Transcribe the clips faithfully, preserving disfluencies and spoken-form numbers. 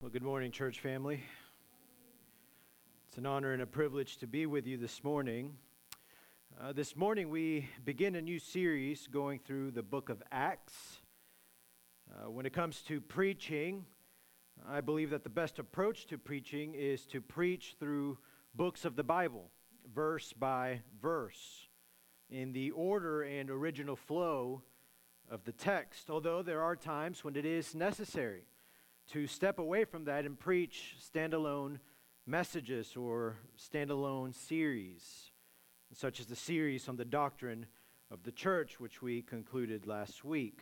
Well, good morning, church family. It's an honor and a privilege to be with you this morning. Uh, this morning we begin a new series going through the book of Acts. Uh, when it comes to preaching, I believe that the best approach to preaching is to preach through books of the Bible, verse by verse, in the order and original flow of the text, although there are times when it is necessary to step away from that and preach standalone messages or standalone series, such as the series on the doctrine of the church, which we concluded last week.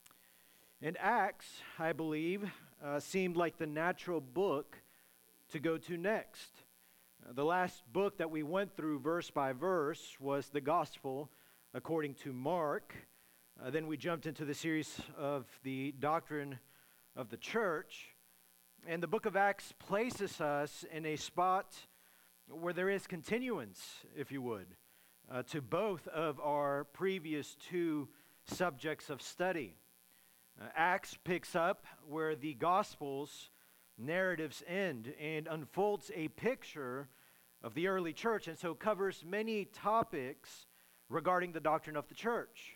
And Acts, I believe, uh, seemed like the natural book to go to next. Uh, the last book that we went through verse by verse was the Gospel according to Mark. Uh, then we jumped into the series of the doctrine of the church, and the book of Acts places us in a spot where there is continuance, if you would, uh, to both of our previous two subjects of study. Uh, Acts picks up where the Gospels narratives end and unfolds a picture of the early church, and so covers many topics regarding the doctrine of the church.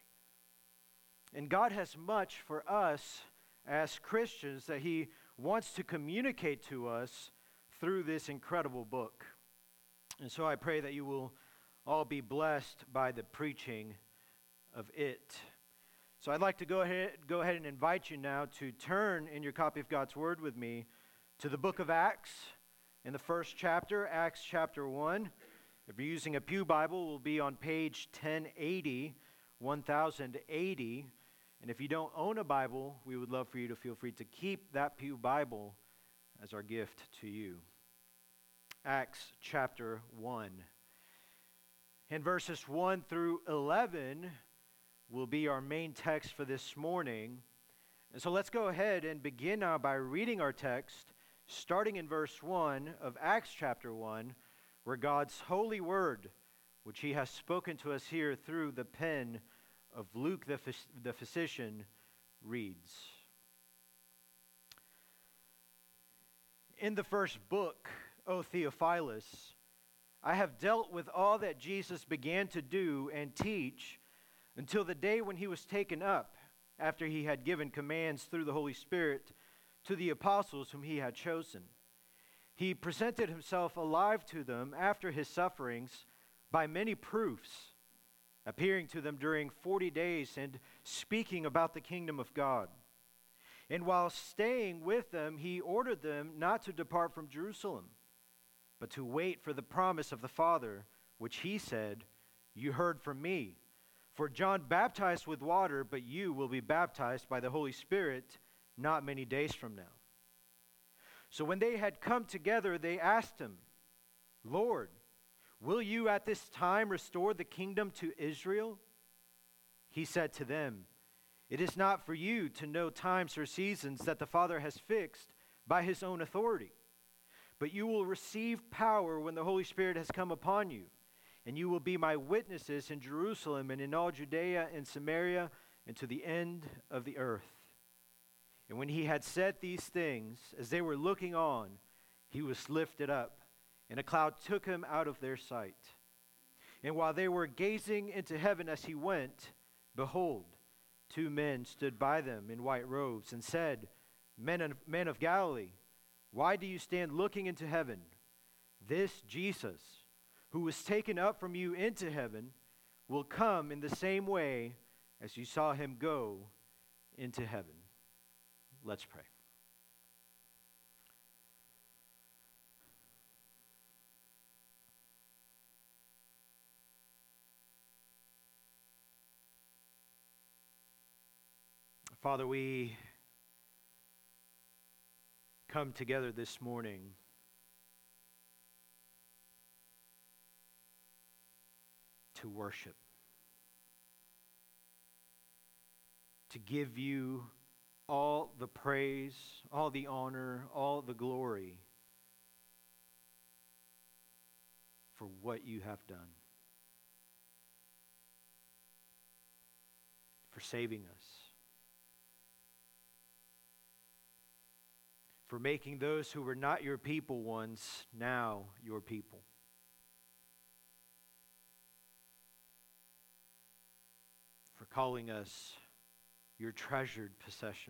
And God has much for us as Christians that He wants to communicate to us through this incredible book. And so I pray that you will all be blessed by the preaching of it. So I'd like to go ahead, go ahead and invite you now to turn in your copy of God's Word with me to the book of Acts in the first chapter, Acts chapter one. If you're using a Pew Bible, we'll be on page ten eighty, one thousand eighty. And if you don't own a Bible, we would love for you to feel free to keep that Pew Bible as our gift to you. Acts chapter one. And verses one through eleven will be our main text for this morning. And so let's go ahead and begin now by reading our text, starting in verse one of Acts chapter one, where God's holy word, which He has spoken to us here through the pen of Luke the, the physician, reads. In the first book, O Theophilus, I have dealt with all that Jesus began to do and teach until the day when He was taken up, after He had given commands through the Holy Spirit to the apostles whom He had chosen. He presented Himself alive to them after His sufferings by many proofs, appearing to them during forty days and speaking about the kingdom of God. And while staying with them, He ordered them not to depart from Jerusalem, but to wait for the promise of the Father, which He said, "You heard from me. For John baptized with water, but you will be baptized by the Holy Spirit not many days from now." So when they had come together, they asked Him, "Lord, will you at this time restore the kingdom to Israel?" He said to them, "It is not for you to know times or seasons that the Father has fixed by His own authority, but you will receive power when the Holy Spirit has come upon you, and you will be my witnesses in Jerusalem and in all Judea and Samaria and to the end of the earth." And when He had said these things, as they were looking on, He was lifted up, and a cloud took Him out of their sight. And while they were gazing into heaven as He went, behold, two men stood by them in white robes and said, Men of, men of Galilee, why do you stand looking into heaven? This Jesus, who was taken up from you into heaven, will come in the same way as you saw Him go into heaven." Let's pray. Father, we come together this morning to worship, to give you all the praise, all the honor, all the glory for what you have done, for saving us, for making those who were not your people once now your people. For calling us your treasured possession.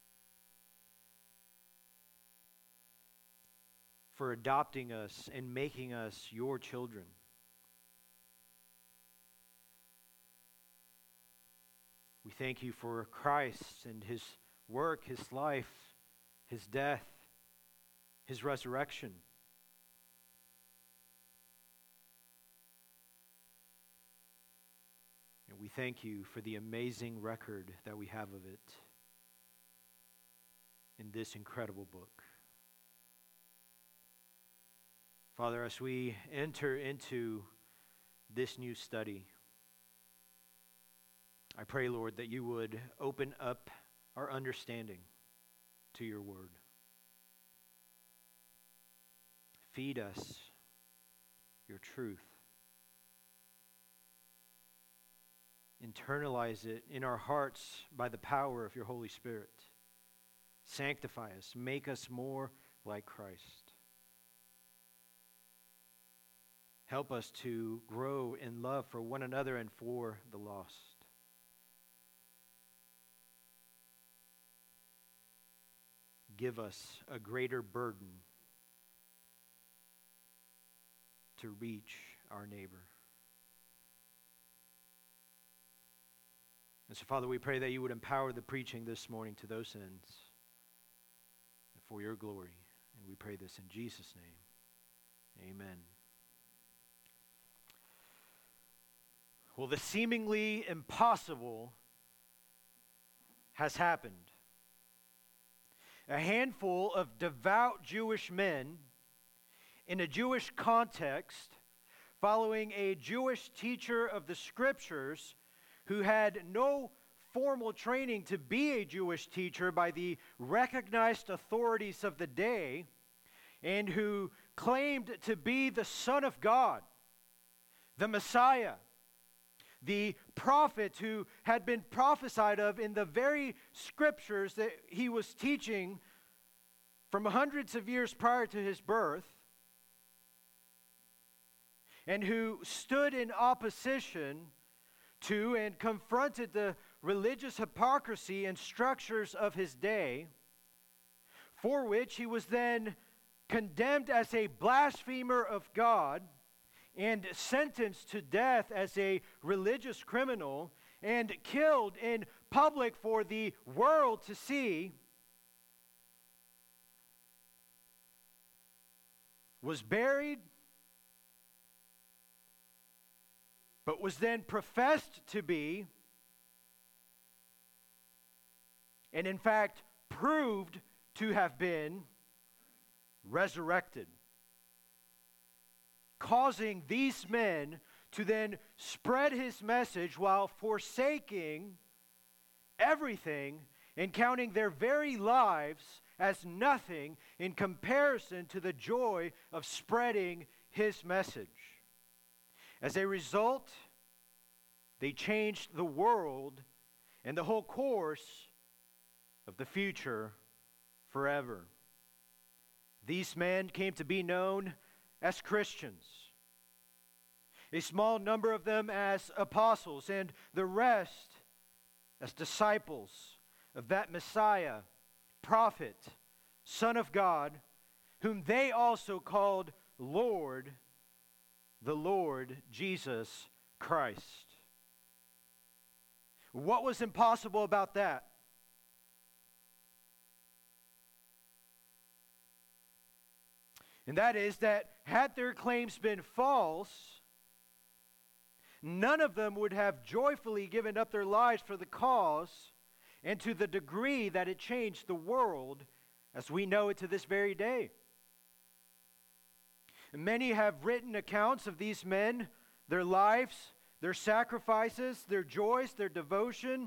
For adopting us and making us your children. We thank you for Christ and his work, his life, his death, his resurrection. And we thank you for the amazing record that we have of it in this incredible book. Father, as we enter into this new study, I pray, Lord, that you would open up our understanding to your word. Feed us your truth. Internalize it in our hearts by the power of your Holy Spirit. Sanctify us. Make us more like Christ. Help us to grow in love for one another and for the lost. Give us a greater burden to reach our neighbor. And so, Father, we pray that you would empower the preaching this morning to those ends and for your glory. And we pray this in Jesus' name. Amen. Well, the seemingly impossible has happened. A handful of devout Jewish men in a Jewish context, following a Jewish teacher of the Scriptures who had no formal training to be a Jewish teacher by the recognized authorities of the day, and who claimed to be the Son of God, the Messiah, the prophet who had been prophesied of in the very scriptures that he was teaching from hundreds of years prior to his birth, and who stood in opposition to and confronted the religious hypocrisy and structures of his day, for which he was then condemned as a blasphemer of God and sentenced to death as a religious criminal and killed in public for the world to see, was buried, but was then professed to be, and in fact proved to have been, resurrected, causing these men to then spread his message while forsaking everything and counting their very lives as nothing in comparison to the joy of spreading his message. As a result, they changed the world and the whole course of the future forever. These men came to be known as Christians, a small number of them as apostles, and the rest as disciples of that Messiah, prophet, Son of God, whom they also called Lord, the Lord Jesus Christ. What was impossible about that? And that is that had their claims been false, none of them would have joyfully given up their lives for the cause, and to the degree that it changed the world as we know it to this very day. Many have written accounts of these men, their lives, their sacrifices, their joys, their devotion.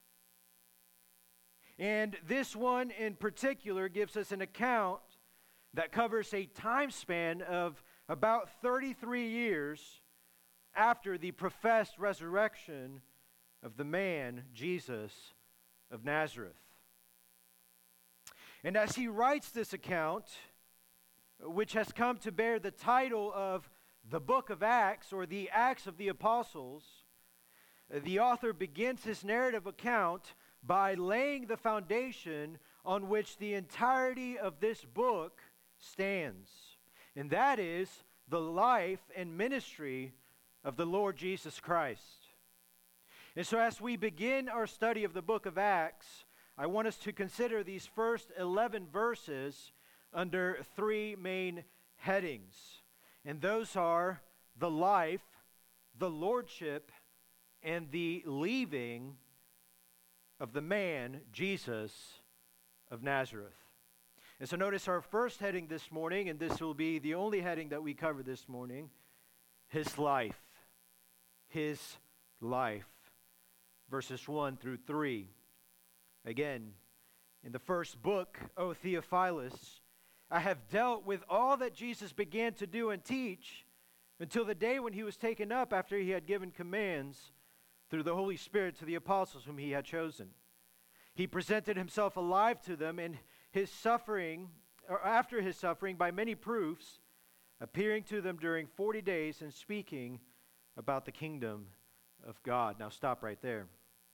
And this one in particular gives us an account that covers a time span of about thirty-three years after the professed resurrection of the man, Jesus of Nazareth. And as he writes this account, which has come to bear the title of the Book of Acts, or the Acts of the Apostles, the author begins his narrative account by laying the foundation on which the entirety of this book stands. And that is the life and ministry of the Lord Jesus Christ. And so as we begin our study of the book of Acts, I want us to consider these first eleven verses under three main headings. And those are the life, the lordship, and the leaving of the man, Jesus of Nazareth. And so notice our first heading this morning, and this will be the only heading that we cover this morning, his life. His life. Verses one through three. Again, in the first book, O Theophilus, I have dealt with all that Jesus began to do and teach until the day when he was taken up after he had given commands through the Holy Spirit to the apostles whom he had chosen. He presented himself alive to them in his suffering, or after his suffering, by many proofs, appearing to them during forty days and speaking about the kingdom of God. Now stop right there.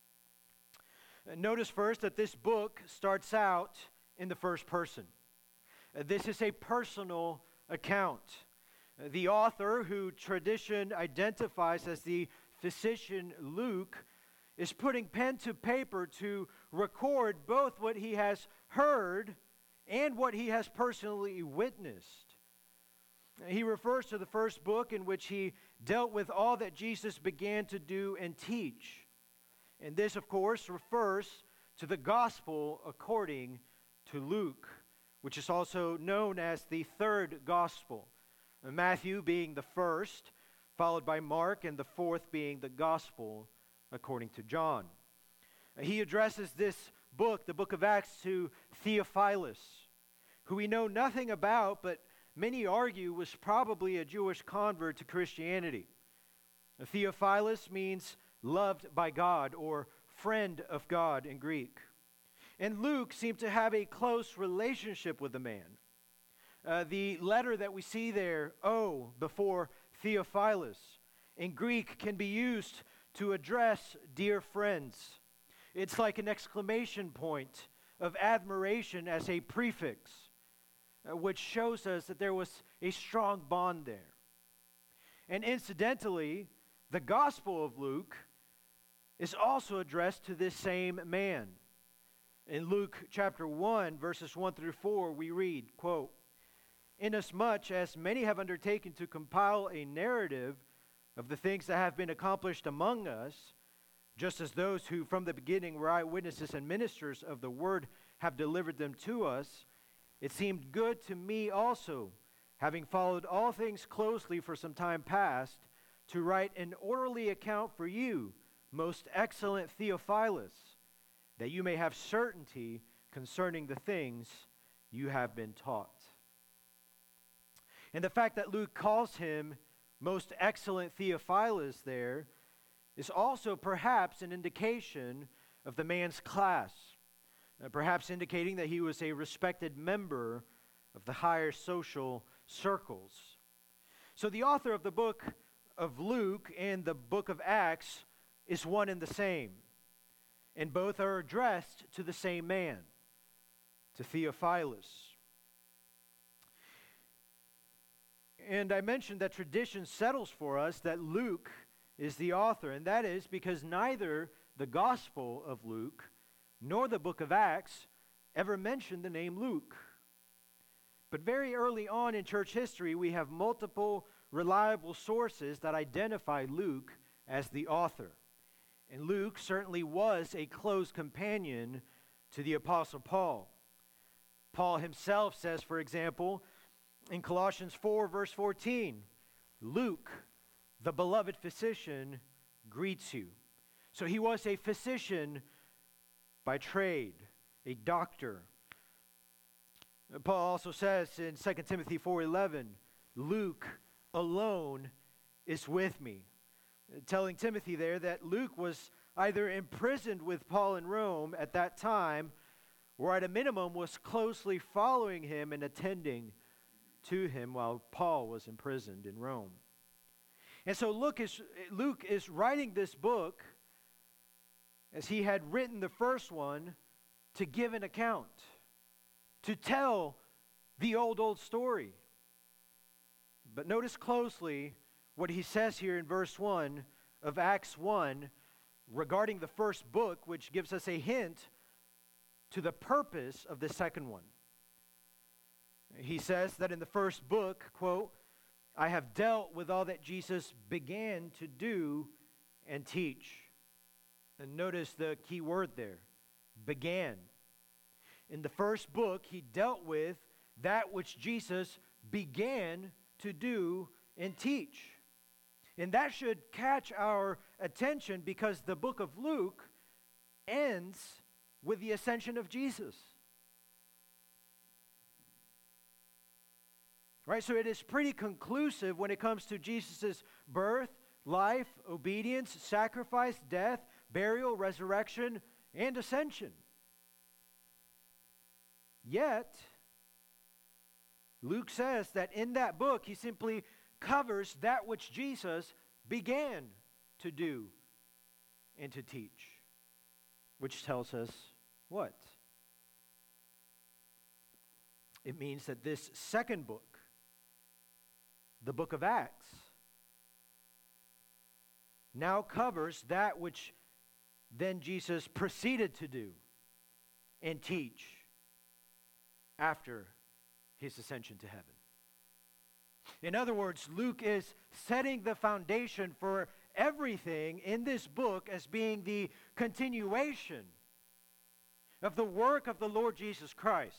Notice first that this book starts out in the first person. This is a personal account. The author, who tradition identifies as the physician Luke, is putting pen to paper to record both what he has heard and what he has personally witnessed. He refers to the first book in which he dealt with all that Jesus began to do and teach. And this, of course, refers to the gospel according to Luke, which is also known as the third gospel. Matthew being the first, followed by Mark, and the fourth being the gospel according to John. He addresses this book, the book of Acts, to Theophilus, who we know nothing about, but many argue was probably a Jewish convert to Christianity. Theophilus means loved by God, or friend of God in Greek. And Luke seemed to have a close relationship with the man. Uh, the letter that we see there, O, before Theophilus, in Greek can be used to address dear friends. It's like an exclamation point of admiration as a prefix, uh, which shows us that there was a strong bond there. And incidentally, the Gospel of Luke is also addressed to this same man. In Luke chapter one, verses one through four, we read, quote, "Inasmuch as many have undertaken to compile a narrative of the things that have been accomplished among us, just as those who from the beginning were eyewitnesses and ministers of the word have delivered them to us, it seemed good to me also, having followed all things closely for some time past, to write an orderly account for you, most excellent Theophilus, that you may have certainty concerning the things you have been taught." And the fact that Luke calls him most excellent Theophilus there is also perhaps an indication of the man's class, uh, perhaps indicating that he was a respected member of the higher social circles. So the author of the book of Luke and the book of Acts is one and the same, and both are addressed to the same man, to Theophilus. And I mentioned that tradition settles for us that Luke is the author, and that is because neither the Gospel of Luke nor the book of Acts ever mention the name Luke. But very early on in church history, we have multiple reliable sources that identify Luke as the author. And Luke certainly was a close companion to the Apostle Paul. Paul himself says, for example, in Colossians four, verse fourteen, Luke, the beloved physician, greets you. So he was a physician by trade, a doctor. Paul also says in Second Timothy four eleven, Luke alone is with me, telling Timothy there that Luke was either imprisoned with Paul in Rome at that time, or at a minimum was closely following him and attending to him while Paul was imprisoned in Rome. And so Luke is, Luke is writing this book, as he had written the first one, to give an account, to tell the old, old story. But notice closely what he says here in verse one of Acts one regarding the first book, which gives us a hint to the purpose of the second one. He says that in the first book, quote, I have dealt with all that Jesus began to do and teach. And notice the key word there, began. In the first book, he dealt with that which Jesus began to do and teach. And that should catch our attention because the book of Luke ends with the ascension of Jesus. Right, so it is pretty conclusive when it comes to Jesus' birth, life, obedience, sacrifice, death, burial, resurrection, and ascension. Yet, Luke says that in that book, he simply covers that which Jesus began to do and to teach, which tells us what? It means that this second book, the book of Acts, now covers that which then Jesus proceeded to do and teach after his ascension to heaven. In other words, Luke is setting the foundation for everything in this book as being the continuation of the work of the Lord Jesus Christ.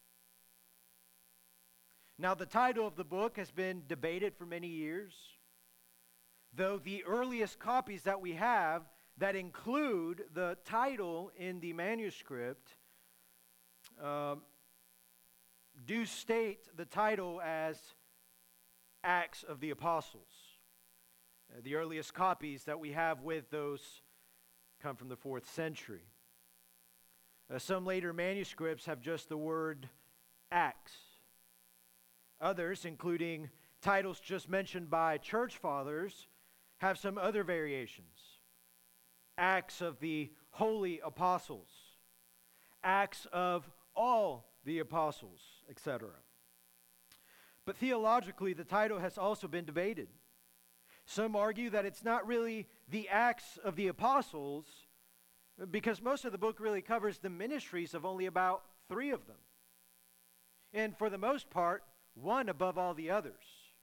Now, the title of the book has been debated for many years, though the earliest copies that we have that include the title in the manuscript um, do state the title as Acts of the Apostles. Uh, the earliest copies that we have with those come from the fourth century. Uh, some later manuscripts have just the word Acts. Others, including titles just mentioned by church fathers, have some other variations. Acts of the Holy Apostles, Acts of all the Apostles, et cetera. But theologically, the title has also been debated. Some argue that it's not really the Acts of the Apostles, because most of the book really covers the ministries of only about three of them. And for the most part, one above all the others.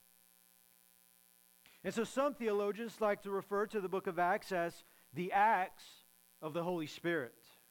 And so some theologians like to refer to the book of Acts as the Acts of the Holy Spirit.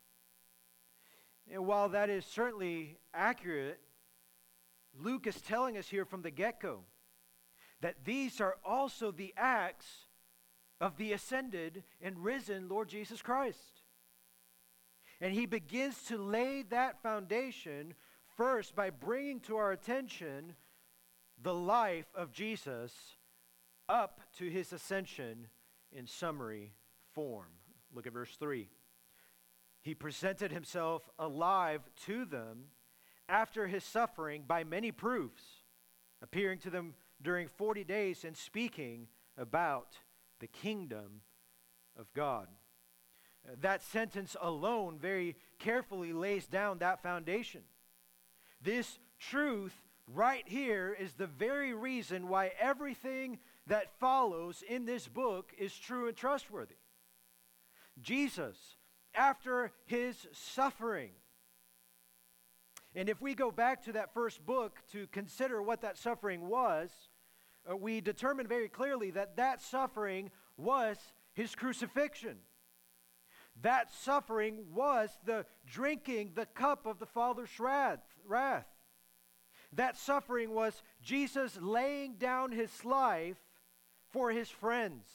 And while that is certainly accurate, Luke is telling us here from the get-go that these are also the acts of the ascended and risen Lord Jesus Christ. And he begins to lay that foundation first by bringing to our attention the life of Jesus up to his ascension in summary form. Look at verse three. He presented himself alive to them after his suffering by many proofs, appearing to them during forty days and speaking about the kingdom of God. That sentence alone very carefully lays down that foundation. This truth right here is the very reason why everything that follows in this book is true and trustworthy. Jesus, after his suffering, and if we go back to that first book to consider what that suffering was, uh, we determine very clearly that that suffering was his crucifixion. That suffering was the drinking the cup of the Father's wrath. wrath. That suffering was Jesus laying down his life for his friends.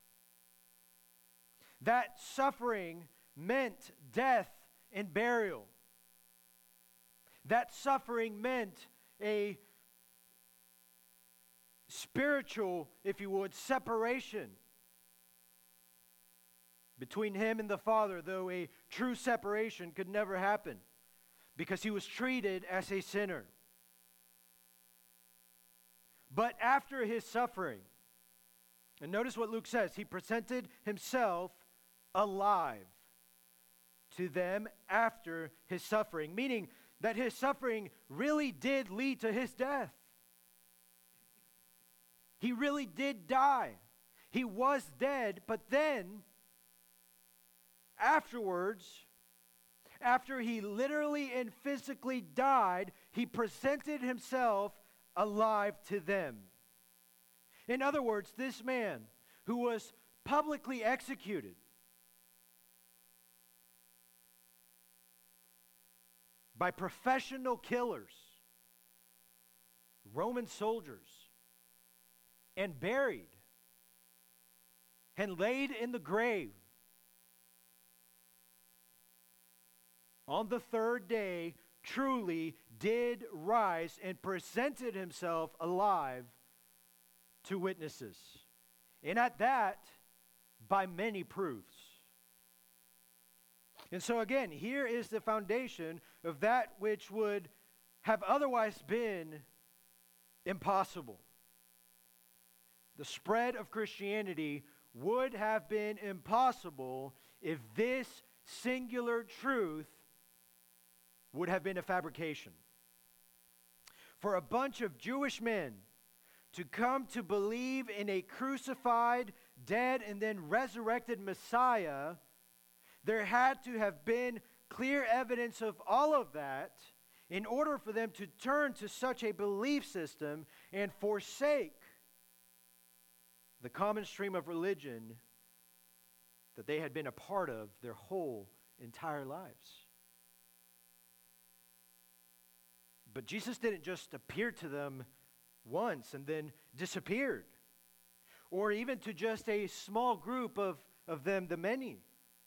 That suffering meant death and burial. That suffering meant a spiritual, if you would, separation between him and the Father, though a true separation could never happen. because he was treated as a sinner. But after his suffering, and notice what Luke says, he presented himself alive to them after his suffering, meaning that his suffering really did lead to his death. He really did die. He was dead, but then afterwards, after he literally and physically died, he presented himself alive to them. In other words, this man who was publicly executed by professional killers, Roman soldiers, and buried and laid in the grave, on the third day truly did rise and presented himself alive to witnesses. And at that, by many proofs. And so again, here is the foundation of that which would have otherwise been impossible. The spread of Christianity would have been impossible if this singular truth would have been a fabrication. For a bunch of Jewish men to come to believe in a crucified, dead, and then resurrected Messiah, there had to have been clear evidence of all of that in order for them to turn to such a belief system and forsake the common stream of religion that they had been a part of their whole entire lives. But Jesus didn't just appear to them once and then disappeared, or even to just a small group of, of them, the many,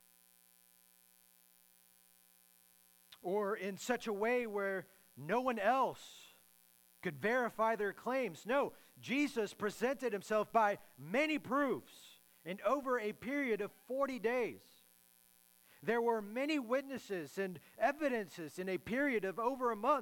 or in such a way where no one else could verify their claims. No, Jesus presented himself by many proofs and over a period of forty days. There were many witnesses and evidences in a period of over a month.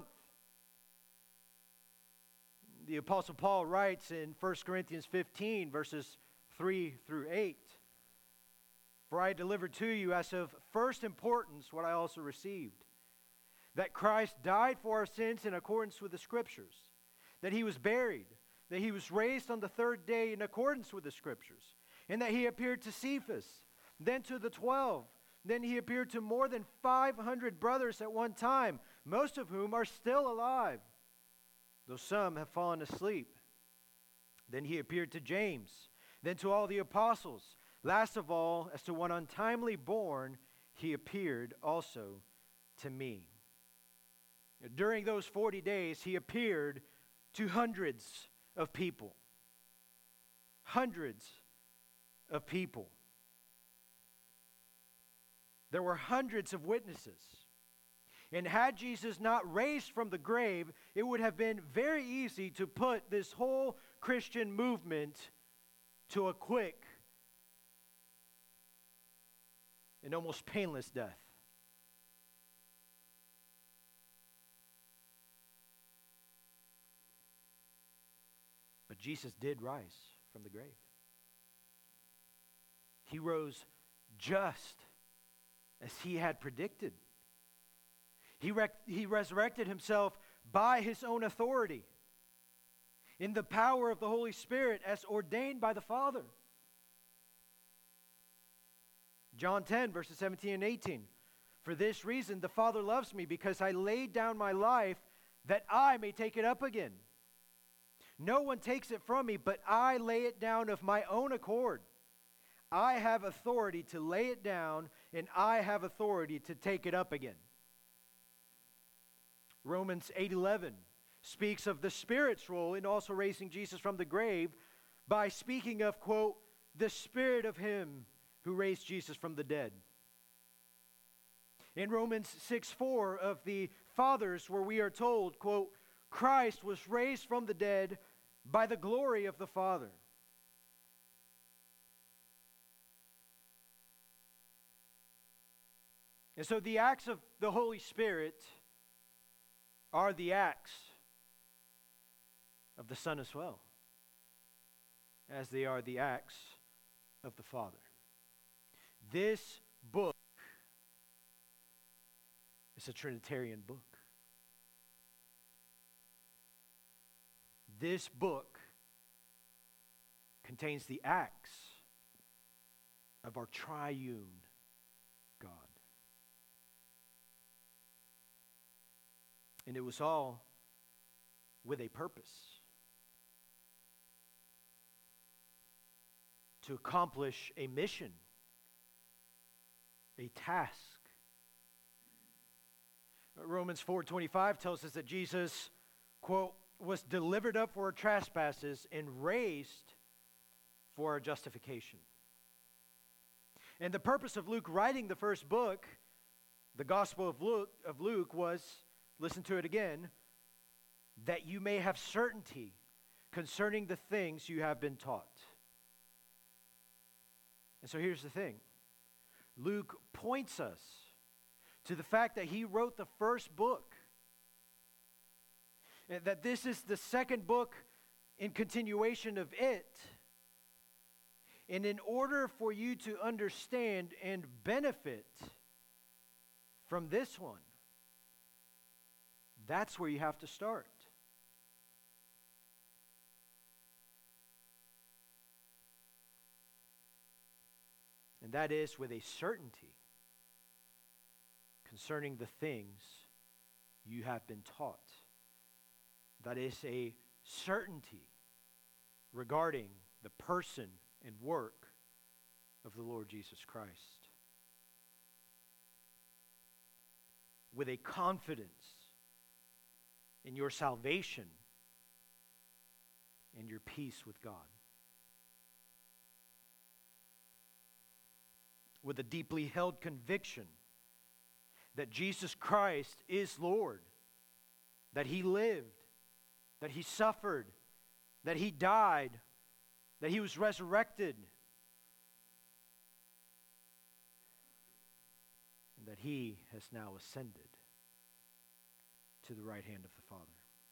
The Apostle Paul writes in First Corinthians fifteen, verses three through eight, "For I delivered to you as of first importance what I also received, that Christ died for our sins in accordance with the Scriptures, that he was buried, that he was raised on the third day in accordance with the Scriptures, and that he appeared to Cephas, then to the twelve. Then he appeared to more than five hundred brothers at one time, most of whom are still alive, though some have fallen asleep. Then he appeared to James, then to all the apostles. Last of all, as to one untimely born, he appeared also to me." During those forty days, he appeared to hundreds of people. Hundreds of people. There were hundreds of witnesses. And had Jesus not raised from the grave, it would have been very easy to put this whole Christian movement to a quick and almost painless death. But Jesus did rise from the grave. He rose just as he had predicted. He, rec- he resurrected himself by his own authority, in the power of the Holy Spirit as ordained by the Father. John ten, verses seventeen and eighteen. "For this reason the Father loves me, because I laid down my life that I may take it up again. No one takes it from me, but I lay it down of my own accord. I have authority to lay it down, and I have authority to take it up again." Romans eight eleven speaks of the Spirit's role in also raising Jesus from the grave by speaking of, quote, "the Spirit of him who raised Jesus from the dead." In Romans six four of the Fathers, where we are told, quote, "Christ was raised from the dead by the glory of the Father." And so the acts of the Holy Spirit are the acts of the Son as well, as they are the acts of the Father. This book is a Trinitarian book. This book contains the acts of our triune God. And it was all with a purpose. To accomplish a mission, a task. Romans four twenty-five tells us that Jesus, quote, was delivered up for our trespasses and raised for our justification. And the purpose of Luke writing the first book, the Gospel of Luke, of Luke was, listen to it again, that you may have certainty concerning the things you have been taught. And so here's the thing. Luke points us to the fact that he wrote the first book. And that this is the second book in continuation of it. And in order for you to understand and benefit from this one, that's where you have to start. And that is with a certainty concerning the things you have been taught. That is a certainty regarding the person and work of the Lord Jesus Christ. With a confidence in your salvation and your peace with God. With a deeply held conviction that Jesus Christ is Lord, that He lived, that He suffered, that He died, that He was resurrected, and that He has now ascended to the right hand of the Father.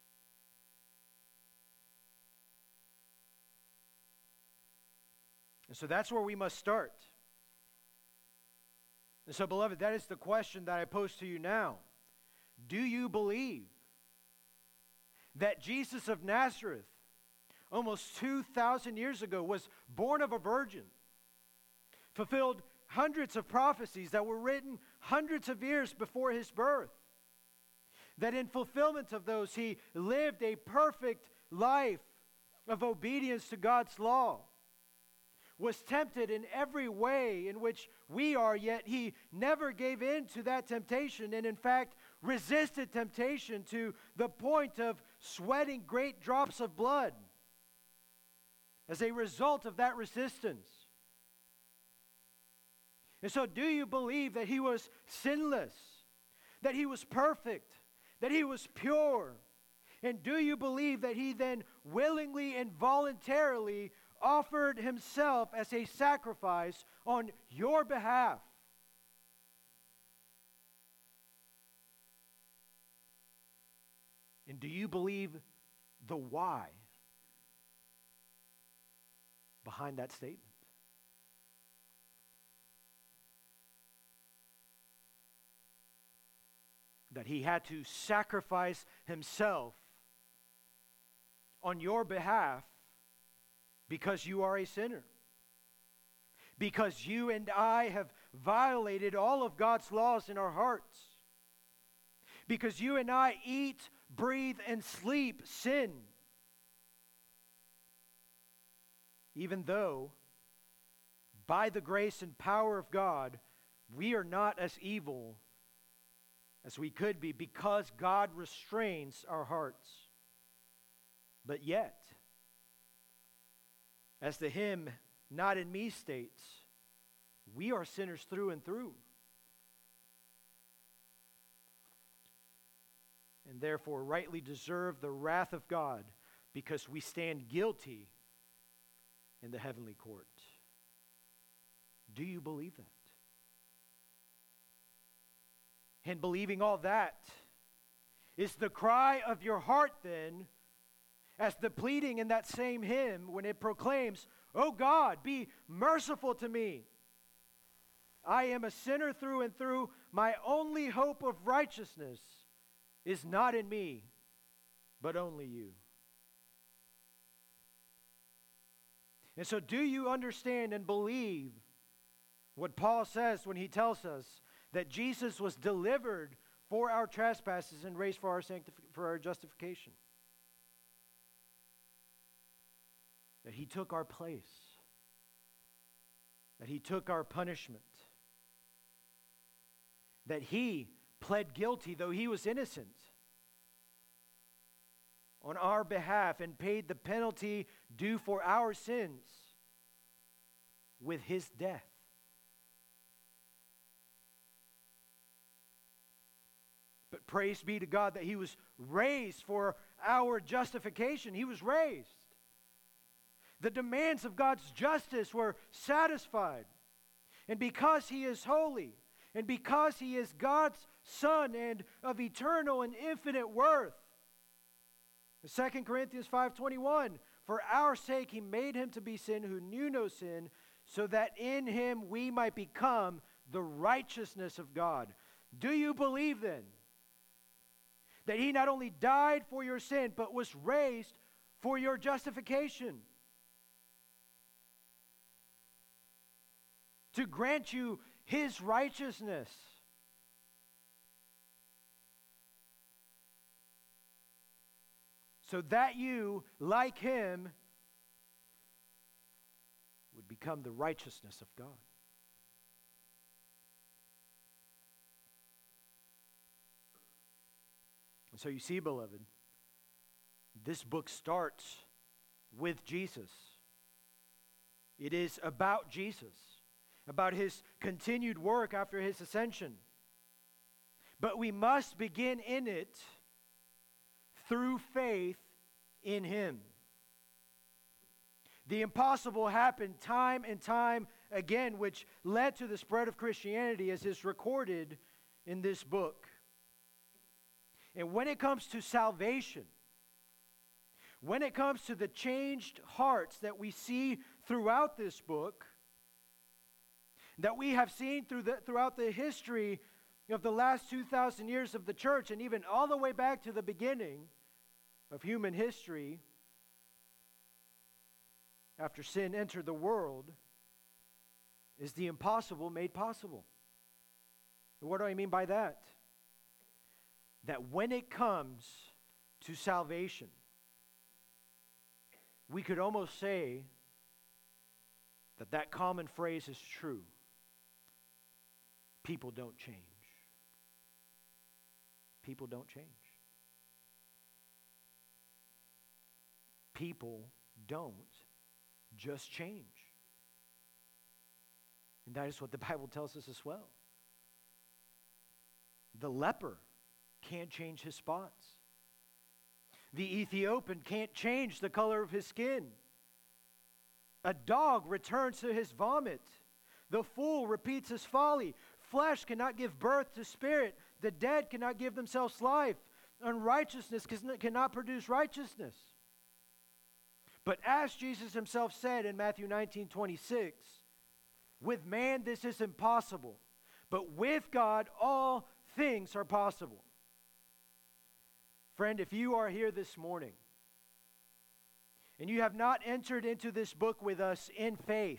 And so that's where we must start. And so, beloved, that is the question that I pose to you now. Do you believe that Jesus of Nazareth, almost two thousand years ago, was born of a virgin, fulfilled hundreds of prophecies that were written hundreds of years before His birth, that in fulfillment of those He lived a perfect life of obedience to God's law, was tempted in every way in which we are, yet He never gave in to that temptation, and in fact resisted temptation to the point of sweating great drops of blood as a result of that resistance. And so, do you believe that He was sinless, that He was perfect, that He was pure? And do you believe that He then willingly and voluntarily offered Himself as a sacrifice on your behalf? And do you believe the why behind that statement? That He had to sacrifice Himself on your behalf because you are a sinner. Because you and I have violated all of God's laws in our hearts. Because you and I eat, breathe, and sleep sin. Even though, by the grace and power of God, we are not as evil as we could be, because God restrains our hearts. But yet, as the hymn "Not in Me" states, we are sinners through and through. And therefore rightly deserve the wrath of God, because we stand guilty in the heavenly court. Do you believe that? And believing all that, Is the cry of your heart then, as the pleading in that same hymn when it proclaims, "O God, be merciful to me. I am a sinner through and through. My only hope of righteousness is not in me, but only you." And so do you understand and believe what Paul says when he tells us that Jesus was delivered for our trespasses and raised for our sanctif- for our justification? That he took our place. That he took our punishment. That he pled guilty though he was innocent on our behalf and paid the penalty due for our sins with his death. But praise be to God that he was raised for our justification. He was raised. The demands of God's justice were satisfied. And because he is holy, and because he is God's Son and of eternal and infinite worth, Second Corinthians five twenty-one, for our sake he made him to be sin who knew no sin, so that in him we might become the righteousness of God. Do you believe then that he not only died for your sin, but was raised for your justification? To grant you his righteousness. So that you, like him, would become the righteousness of God. And so you see, beloved, this book starts with Jesus. It is about Jesus, about his continued work after his ascension. But we must begin in it through faith in him. The impossible happened time and time again, which led to the spread of Christianity as is recorded in this book. And when it comes to salvation, when it comes to the changed hearts that we see throughout this book, that we have seen through the, throughout the history of the last two thousand years of the church, and even all the way back to the beginning of human history, after sin entered the world, is the impossible made possible. And what do I mean by that? That when it comes to salvation, we could almost say that that common phrase is true. People don't change. People don't change. People don't just change. And that is what the Bible tells us as well. The leper can't change his spots. The Ethiopian can't change the color of his skin. A dog returns to his vomit. The fool repeats his folly. Flesh cannot give birth to spirit. The dead cannot give themselves life. Unrighteousness cannot produce righteousness. But as Jesus himself said in Matthew nineteen twenty-six, with man this is impossible, but with God all things are possible. Friend, if you are here this morning and you have not entered into this book with us in faith,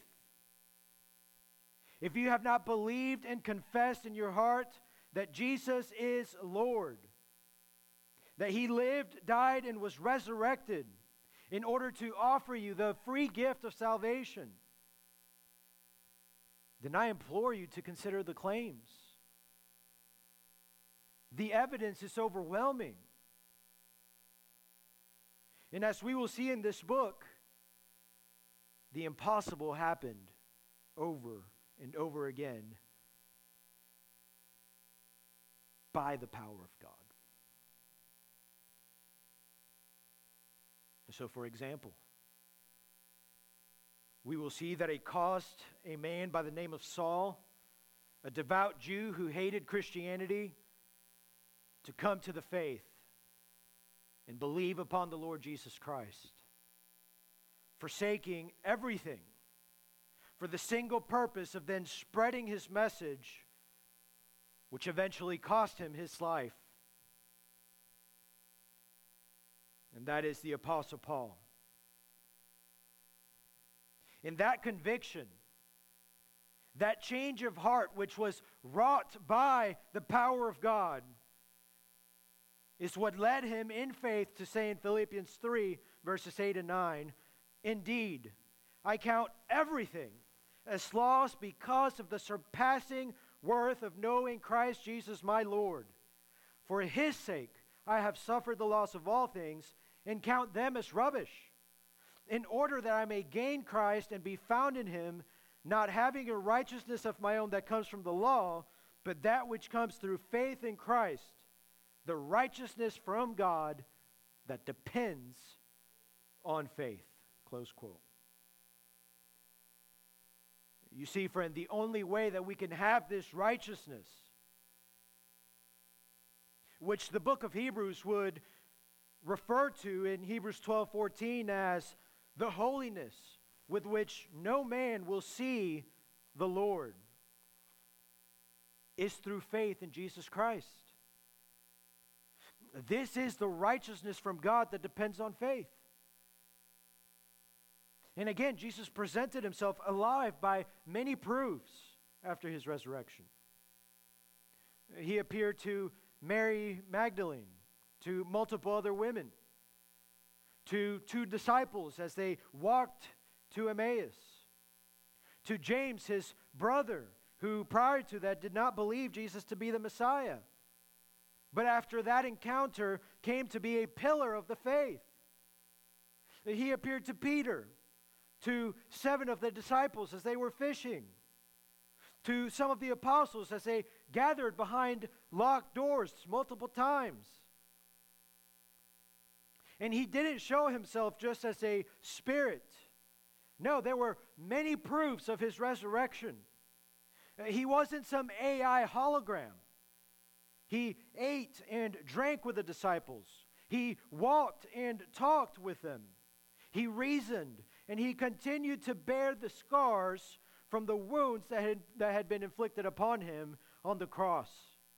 if you have not believed and confessed in your heart that Jesus is Lord, that he lived, died, and was resurrected in order to offer you the free gift of salvation, then I implore you to consider the claims. The evidence is overwhelming. And as we will see in this book, the impossible happened over and over again by the power of God. So, for example, we will see that it caused a man by the name of Saul, a devout Jew who hated Christianity, to come to the faith and believe upon the Lord Jesus Christ, forsaking everything for the single purpose of then spreading his message, which eventually cost him his life. And that is the Apostle Paul. In that conviction, that change of heart which was wrought by the power of God, is what led him in faith to say in Philippians three, verses eight and nine, "Indeed, I count everything as loss because of the surpassing worth of knowing Christ Jesus my Lord. For his sake I have suffered the loss of all things, and count them as rubbish, in order that I may gain Christ and be found in him, not having a righteousness of my own that comes from the law, but that which comes through faith in Christ, the righteousness from God that depends on faith." Close quote. You see, friend, the only way that we can have this righteousness, which the book of Hebrews would refer to in Hebrews twelve fourteen as the holiness with which no man will see the Lord, is through faith in Jesus Christ. This is the righteousness from God that depends on faith. And again, Jesus presented himself alive by many proofs after his resurrection. He appeared to Mary Magdalene, to multiple other women, to two disciples as they walked to Emmaus, to James, his brother, who prior to that did not believe Jesus to be the Messiah, but after that encounter came to be a pillar of the faith. He appeared to Peter, to seven of the disciples as they were fishing, to some of the apostles as they gathered behind locked doors multiple times. And he didn't show himself just as a spirit. No, there were many proofs of his resurrection. He wasn't some A I hologram. He ate and drank with the disciples. He walked and talked with them. He reasoned, and he continued to bear the scars from the wounds that had, that had been inflicted upon him on the cross.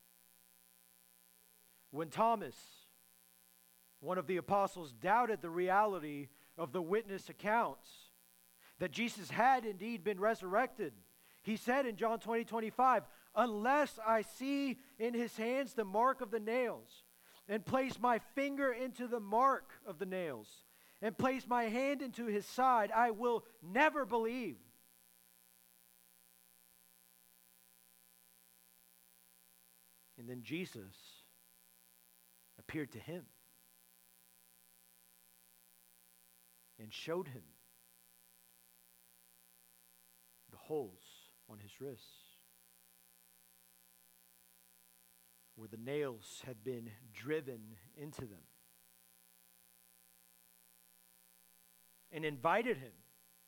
When Thomas, one of the apostles, doubted the reality of the witness accounts that Jesus had indeed been resurrected, he said in John twenty, twenty-five, "Unless I see in his hands the mark of the nails, and place my finger into the mark of the nails, and place my hand into his side, I will never believe." And then Jesus appeared to him and showed him the holes on his wrists, where the nails had been driven into them, and invited him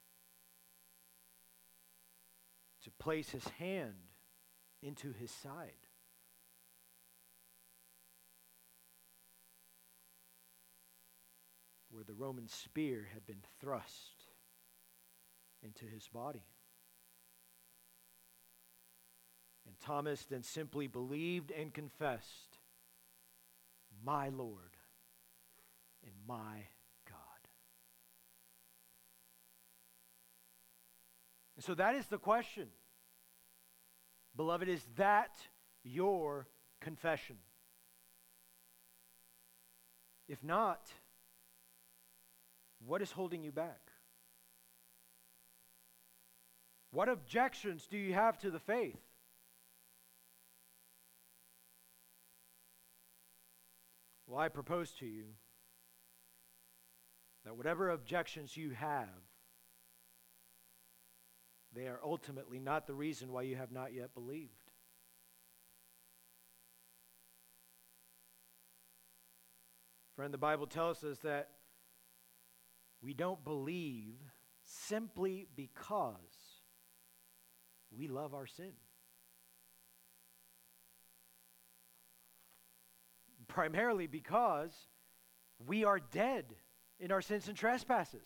to place his hand into his side. Where the Roman spear had been thrust into his body. And Thomas then simply believed and confessed, "My Lord and my God." And so that is the question. Beloved, is that your confession? If not, what is holding you back? What objections do you have to the faith? Well, I propose to you that whatever objections you have, they are ultimately not the reason why you have not yet believed. Friend, the Bible tells us that we don't believe simply because we love our sin. Primarily because We are dead in our sins and trespasses.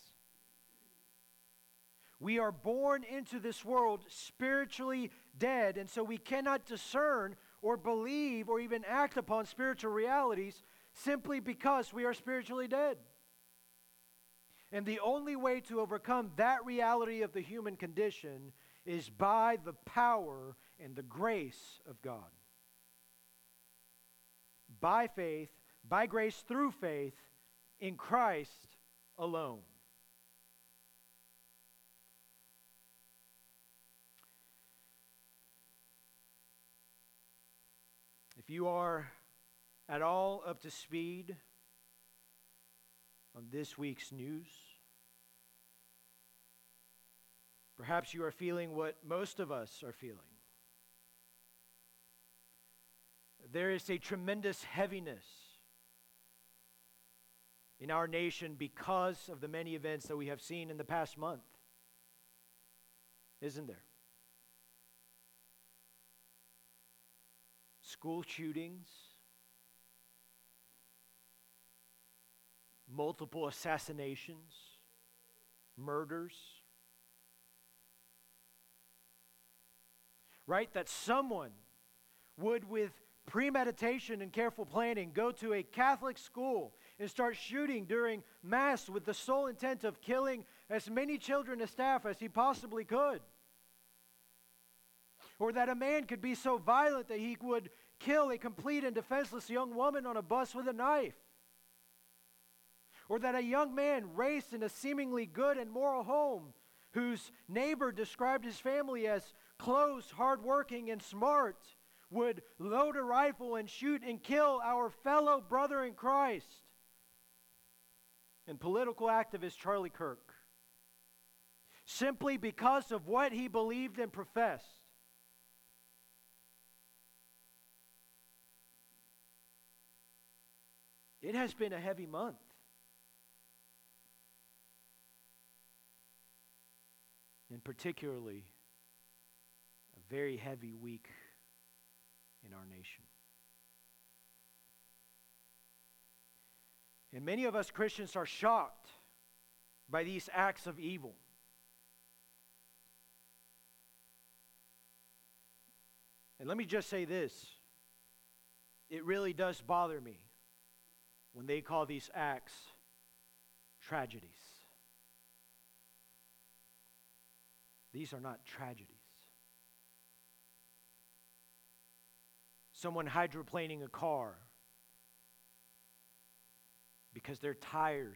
We are born into this world spiritually dead, and so we cannot discern or believe or even act upon spiritual realities simply because we are spiritually dead. And the only way to overcome that reality of the human condition is by the power and the grace of God. By faith, by grace through faith, in Christ alone. If you are at all up to speed on this week's news, perhaps you are feeling what most of us are feeling. There is a tremendous heaviness in our nation because of the many events that we have seen in the past month, isn't there? School shootings, multiple assassinations, murders. Right? That someone would, with premeditation and careful planning, go to a Catholic school and start shooting during Mass with the sole intent of killing as many children and staff as he possibly could. Or that a man could be so violent that he would kill a complete and defenseless young woman on a bus with a knife. Or that a young man raised in a seemingly good and moral home, whose neighbor described his family as close, hardworking, and smart, would load a rifle and shoot and kill our fellow brother in Christ. And political activist Charlie Kirk, simply because of what he believed and professed. It has been a heavy month. And particularly, a very heavy week in our nation. And many of us Christians are shocked by these acts of evil. And let me just say this. It really does bother me when they call these acts tragedies. These are not tragedies. Someone hydroplaning a car because their tires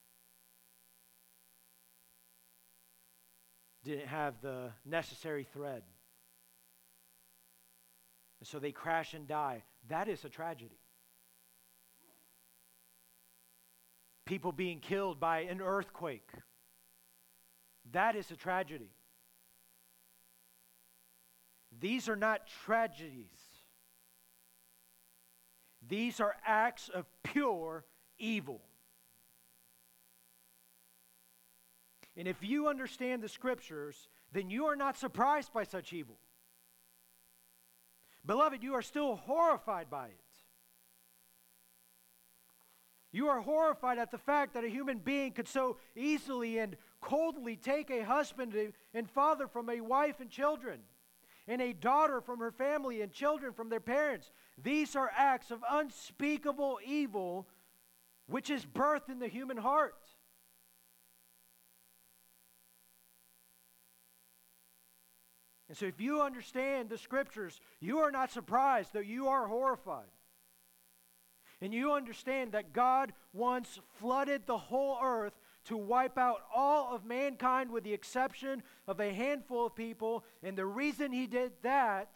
didn't have the necessary thread. And so they crash and die. That is a tragedy. People being killed by an earthquake. That is a tragedy. These are not tragedies. These are acts of pure evil. And if you understand the Scriptures, then you are not surprised by such evil. Beloved, you are still horrified by it. You are horrified at the fact that a human being could so easily and coldly take a husband and father from a wife and children, and a daughter from her family and children from their parents. These are acts of unspeakable evil, which is birthed in the human heart. And so if you understand the Scriptures, you are not surprised, though you are horrified. And you understand that God once flooded the whole earth to wipe out all of mankind with the exception of a handful of people. And the reason he did that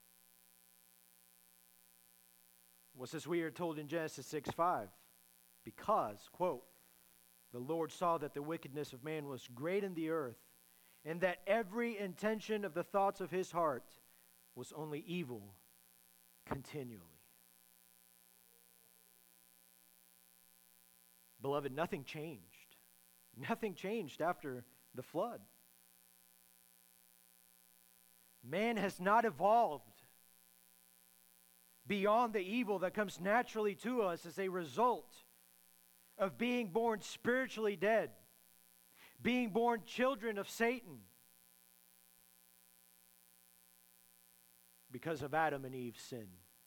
was, as we are told in Genesis six five, because, quote, the Lord saw that the wickedness of man was great in the earth, and that every intention of the thoughts of his heart was only evil continually. Beloved, nothing changed. Nothing changed after the flood. Man has not evolved beyond the evil that comes naturally to us as a result. of being born spiritually dead, being born children of Satan because of Adam and Eve's sin.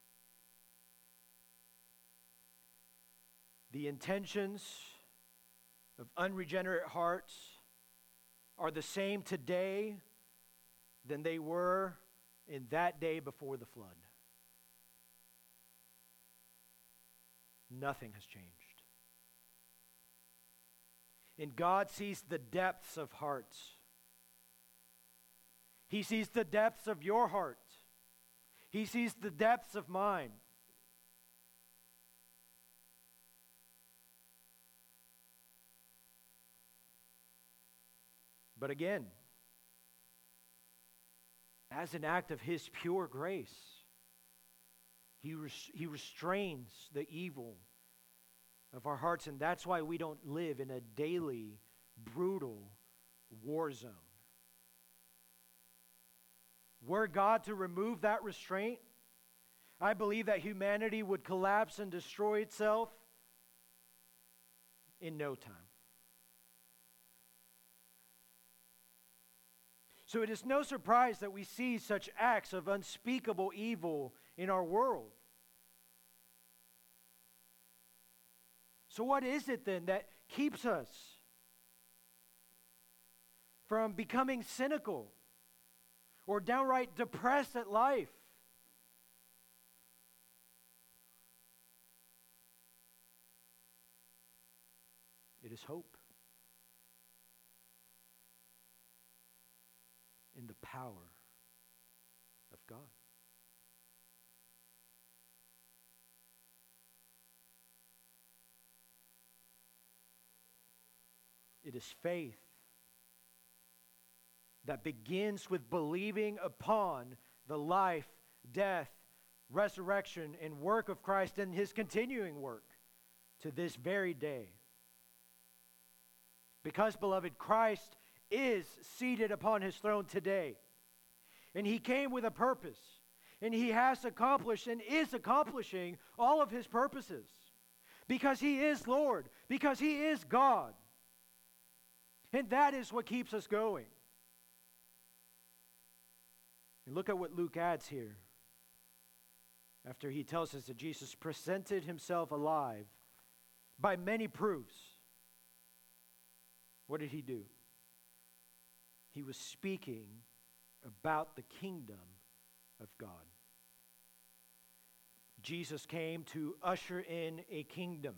The intentions of unregenerate hearts are the same today than they were in that day before the flood. Nothing has changed. And God sees the depths of hearts. He sees the depths of your heart. He sees the depths of mine. But again, as an act of His pure grace, He, res- he restrains the evil of our hearts, and that's why we don't live in a daily, brutal war zone. Were God to remove that restraint, I believe that humanity would collapse and destroy itself in no time. So it is no surprise that we see such acts of unspeakable evil in our world. So what is it then that keeps us from becoming cynical or downright depressed at life? It is hope in the power of God. It is faith that begins with believing upon the life, death, resurrection, and work of Christ and His continuing work to this very day. Because, beloved, Christ is seated upon His throne today. And He came with a purpose. And He has accomplished and is accomplishing all of His purposes. Because He is Lord. Because He is God. And that is what keeps us going. And look at what Luke adds here. After he tells us that Jesus presented Himself alive by many proofs. What did He do? He was speaking about the kingdom of God. Jesus came to usher in a kingdom.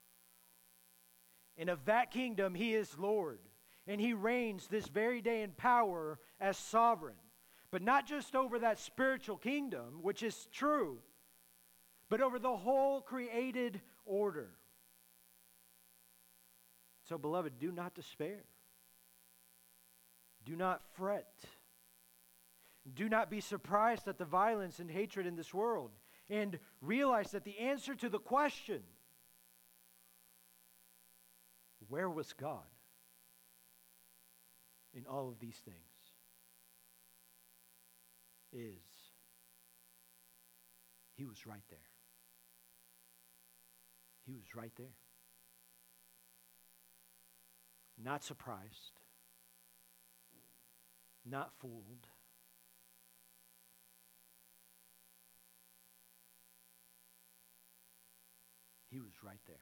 And of that kingdom, He is Lord. And He reigns this very day in power as sovereign. But not just over that spiritual kingdom, which is true, but over the whole created order. So, beloved, do not despair. Do not fret. Do not be surprised at the violence and hatred in this world. And realize that the answer to the question, where was God in all of these things, is He was right there. He was right there. Not surprised. Not fooled. He was right there.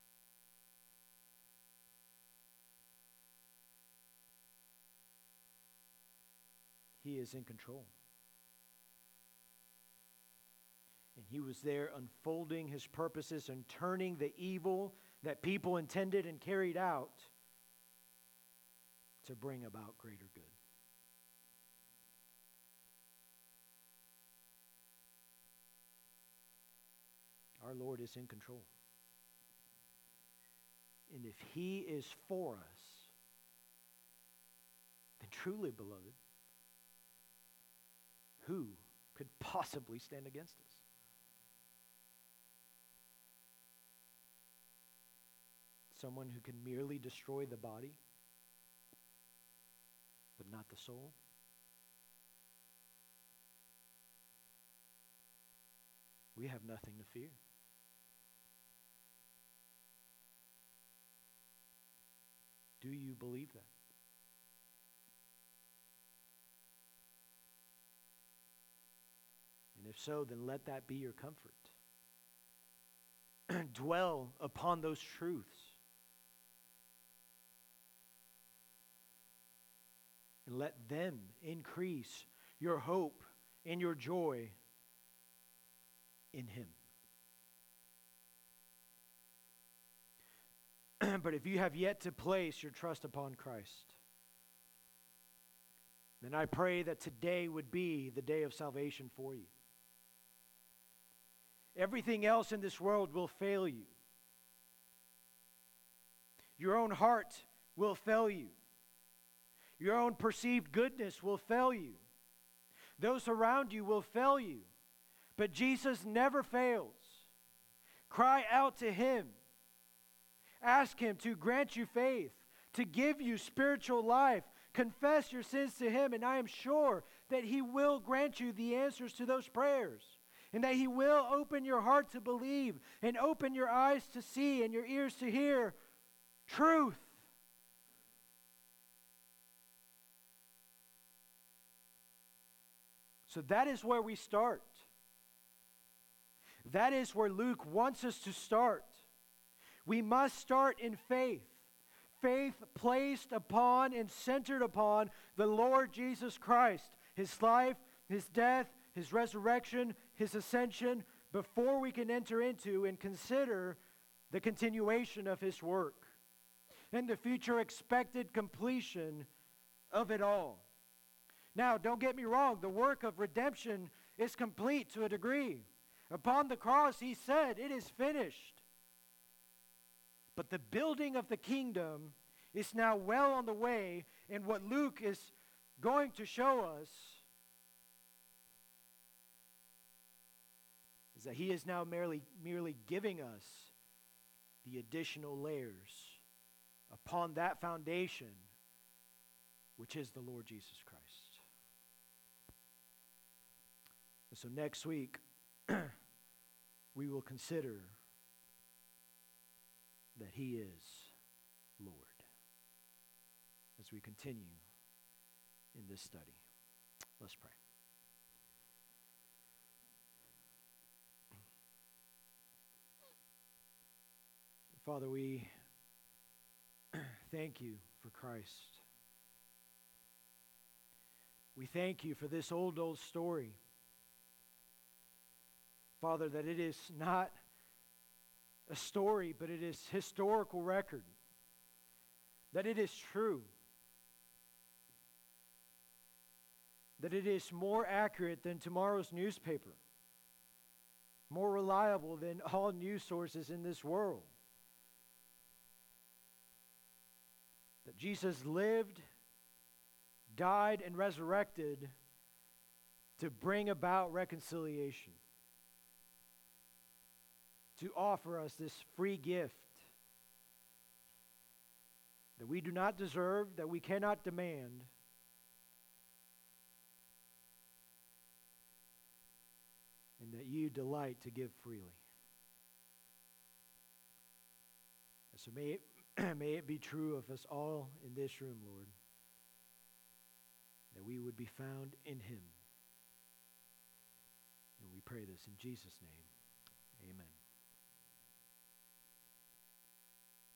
He is in control. And He was there unfolding His purposes and turning the evil that people intended and carried out to bring about greater good. Our Lord is in control. And if He is for us, then truly, beloved, who could possibly stand against us? Someone who can merely destroy the body, but not the soul? We have nothing to fear. Do you believe that? And if so, then let that be your comfort. Dwell upon those truths. And let them increase your hope and your joy in Him. But if you have yet to place your trust upon Christ, then I pray that today would be the day of salvation for you. Everything else in this world will fail you. Your own heart will fail you. Your own perceived goodness will fail you. Those around you will fail you. But Jesus never fails. Cry out to Him. Ask Him to grant you faith, to give you spiritual life. Confess your sins to Him, and I am sure that He will grant you the answers to those prayers, and that He will open your heart to believe, and open your eyes to see, and your ears to hear truth. So that is where we start. That is where Luke wants us to start. We must start in faith. Faith placed upon and centered upon the Lord Jesus Christ, His life, His death, His resurrection, His ascension, before we can enter into and consider the continuation of His work and the future expected completion of it all. Now, don't get me wrong, the work of redemption is complete to a degree. Upon the cross, He said, "It is finished." But the building of the kingdom is now well on the way, and what Luke is going to show us is that he is now merely, merely giving us the additional layers upon that foundation, which is the Lord Jesus Christ. And so next week, we will consider that He is Lord as we continue in this study. Let's pray. Father, we thank You for Christ. We thank You for this old, old story. Father, that it is not a story, but it is historical record. That it is true. That it is more accurate than tomorrow's newspaper. More reliable than all news sources in this world. That Jesus lived, died, and resurrected to bring about reconciliation. To offer us this free gift that we do not deserve, that we cannot demand, and that You delight to give freely. And so may it, may it be true of us all in this room, Lord, that we would be found in Him. And we pray this in Jesus' name. Amen.